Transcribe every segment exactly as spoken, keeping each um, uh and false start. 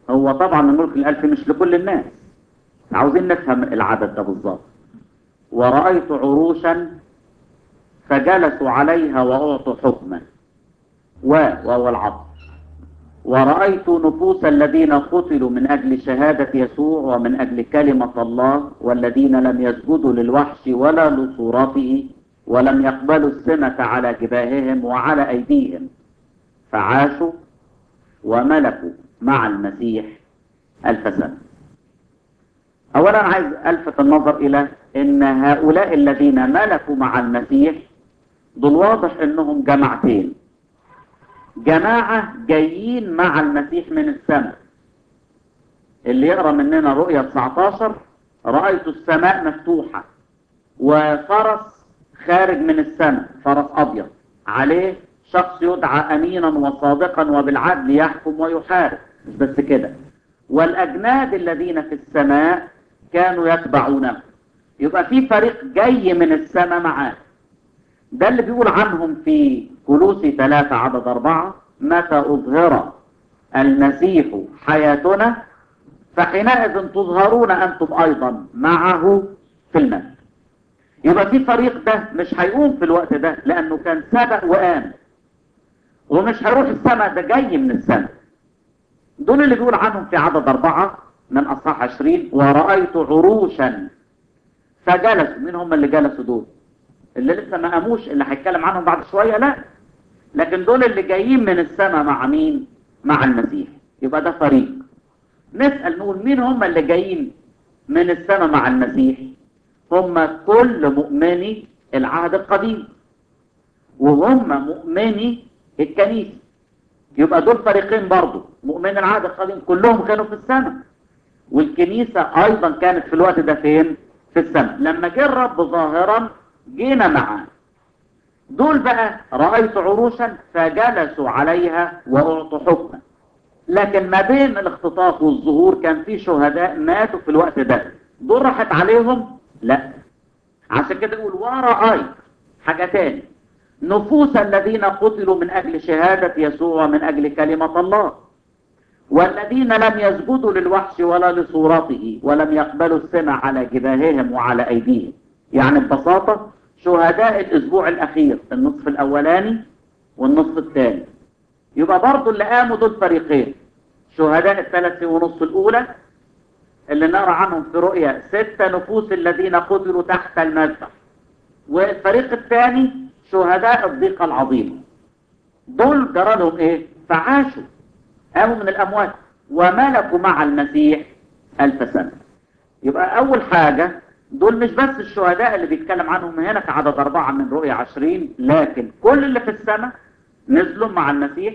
هو طبعا الملك الألفي مش لكل الناس، عاوزين نفهم العدد ده بالظبط. ورأيت عروشا فجلسوا عليها وأعطوا حكما، و وهو العطف. ورأيت نفوس الذين قتلوا من أجل شهادة يسوع ومن أجل كلمة الله، والذين لم يسجدوا للوحش ولا لصورته ولم يقبلوا السنة على جباههم وعلى أيديهم، فعاشوا وملكوا مع المسيح ألف سنة. أولا عايز ألفت النظر إلى أن هؤلاء الذين ملكوا مع المسيح دول واضح أنهم جماعتين. جماعة جايين مع المسيح من السماء. اللي يقرأ مننا رؤية تسعة عشر: رأيت السماء مفتوحة وفرس خارج من السماء، فرس أبيض عليه شخص يدعى أمينا وصادقا وبالعدل يحكم ويحارب. مش بس كده، والأجناد الذين في السماء كانوا يتبعونه. يبقى في فريق جاي من السماء معاه. ده اللي بيقول عنهم في كولوسي ثلاثة عدد أربعة: متى أظهر المسيح حياتنا فحينئذ تظهرون أنتم أيضا معه في المجد. يبقى في فريق ده مش هيقوم في الوقت ده لأنه كان سبق وقام، ومش هيروح السماء، ده جاي من السماء. دول اللي بيقول عنهم في عدد أربعة من أصحاح عشرين: ورأيت عروشا فجلسوا. مين هم اللي جلسوا دول؟ اللي لسه ما قاموش، اللي هيتكلم عنهم بعد شوية؟ لا، لكن دول اللي جايين من السماء مع مين؟ مع المسيح. يبقى ده فريق. نسأل نقول مين هم اللي جايين من السماء مع المسيح؟ هم كل مؤمني العهد القديم، وهم مؤمني الكنيسة. يبقى دول فريقين برضو. مؤمن العهد القديم كلهم كانوا في السماء، والكنيسة أيضا كانت في الوقت ده فين؟ في السماء. لما جه الرب ظاهرا جينا معاه. دول بقى رأيت عروشا فجلسوا عليها وأعطوا حكما. لكن ما بين الاختطاف والظهور كان في شهداء ماتوا في الوقت ده. دول راحت عليهم؟ لا. عشان كده يقول ورأيت حاجة تاني: نفوس الذين قتلوا من أجل شهادة يسوع ومن أجل كلمة الله، والذين لم يسجدوا للوحش ولا لصورته ولم يقبلوا السنة على جباههم وعلى أيديهم. يعني ببساطة شهداء الأسبوع الأخير، النصف الأولاني والنصف الثاني. يبقى برضو اللي قاموا دول فريقين: شهداء الثلاث ونصف الأولى اللي نرى عنهم في رؤية ستة نفوس الذين قتلوا تحت المذبح، والفريق الثاني شهداء الضيقة العظيمة. دول جرى لهم ايه؟ فعاشوا، قاموا من الأموات وملكوا مع المسيح ألف سنة. يبقى أول حاجة دول مش بس الشهداء اللي بيتكلم عنهم هنا في عدد أربعة من رؤية عشرين، لكن كل اللي في السماء نزلوا مع المسيح،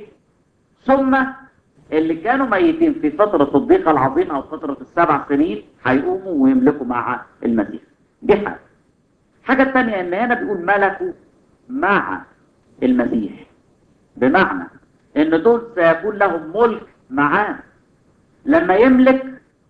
ثم اللي كانوا ميتين في فترة الضيقة العظيمة أو فترة السبع سنين هيقوموا ويملكوا مع المسيح. دي حاجة. حاجة الثانية إن هنا بيقول ملكوا مع المسيح، بمعنى إن دول سيكون لهم ملك معاه. لما يملك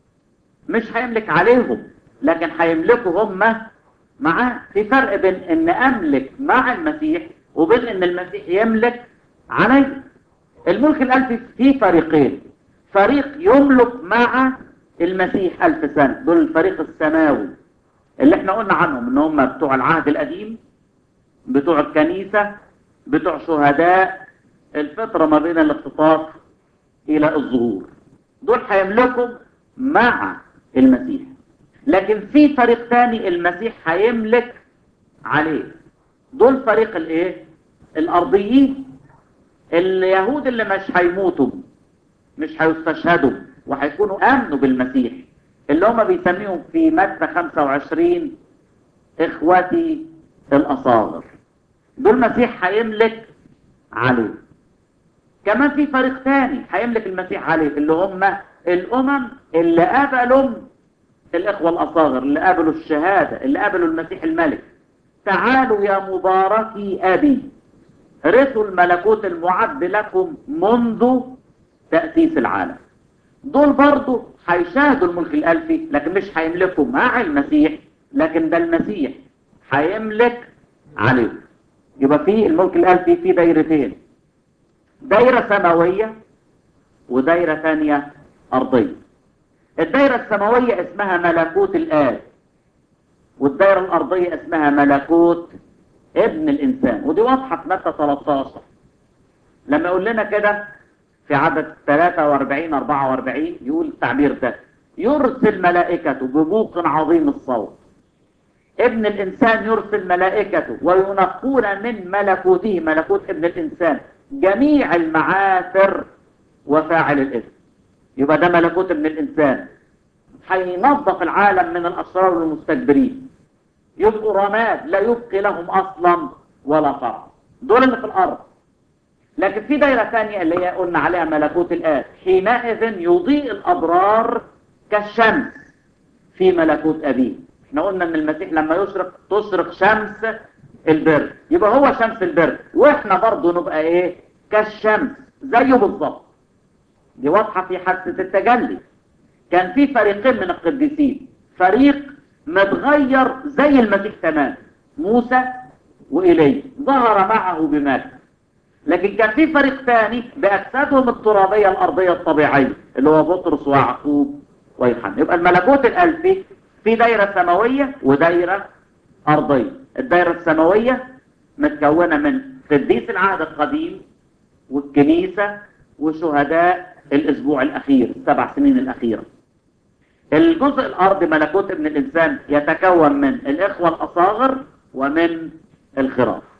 مش هيملك عليهم، لكن هيملكوا هم معاه. في فرق بين إن أملك مع المسيح وبين إن المسيح يملك علي. الملك الألفي فيه فريقين: فريق يملك مع المسيح ألف سنة، دول الفريق السماوي اللي احنا قلنا عنهم ان هم بتوع العهد القديم، بتوع الكنيسة، بتوع شهداء الفترة ما بين الاختطاف الى الظهور. دول هيملكوا مع المسيح. لكن في فريق ثاني المسيح هيملك عليه. دول فريق الايه؟ الارضيين، اليهود اللي مش هيموتوا، مش هيستشهدوا، وهيكونوا امنوا بالمسيح، اللي هم بيسميهم في متى خمسة وعشرين اخوتي الاصاغر. دول المسيح هيملك عليه. كمان في فريق ثاني هيملك المسيح عليه، اللي هم الامم اللي قبلوا الاخوه الاصاغر، اللي قبلوا الشهاده، اللي قبلوا المسيح الملك. تعالوا يا مباركي ابي رثوا الملكوت المعد لكم منذ تأسيس العالم. دول برضو هيشاهدوا الملك الألفي، لكن مش هيملكوا مع المسيح، لكن ده المسيح هيملك عليهم. يبقى في الملك الألفي في دايرتين: دايرة سماوية ودايرة ثانية أرضية. الدائرة السماوية اسمها ملكوت الآب، والدائرة الأرضية اسمها ملكوت ابن الإنسان. ودي واضحة في متى ثلاثة عشر لما يقول لنا كده في عدد ثلاثة وأربعين أربعة وأربعين، يقول التعبير ده: يرسل ملائكته ببوق عظيم الصوت، ابن الإنسان يرسل ملائكته وينقون من ملكوته، ملكوت ابن الإنسان، جميع المعاثر وفاعل الإثم. يبقى ده ملكوت ابن الإنسان، هينظف العالم من الأشرار والمستكبرين، يبقوا رماد لا يبقي لهم أصلا ولا فرع. دول اللي في الأرض. لكن في دائرة ثانية اللي هي قلنا عليها ملكوت الآب، حينئذ يضيء الأبرار كالشمس في ملكوت أبيه. احنا قلنا ان المسيح لما يشرق تشرق شمس البر، يبقى هو شمس البر، واحنا برضه نبقى ايه؟ كالشمس زيه بالظبط. دي واضحة في حادثة التجلي. كان في فريقين من القديسين، فريق متغير زي المسيح تمام، موسى وإيليا، ظهر معه بمجد. لكن كان في فريق ثاني بأجسادهم الترابية الأرضية الطبيعية، اللي هو بطرس ويعقوب ويوحنا. يبقى الملكوت الألفي في دايرة سماوية ودايرة أرضية. الدايرة السماوية متكونة من قديس العهد القديم والكنيسة وشهداء الأسبوع الأخير، السبع سنين الأخيرة. الجزء الأرضي ملكوت ابن الإنسان يتكون من الإخوة الأصاغر ومن الخراف.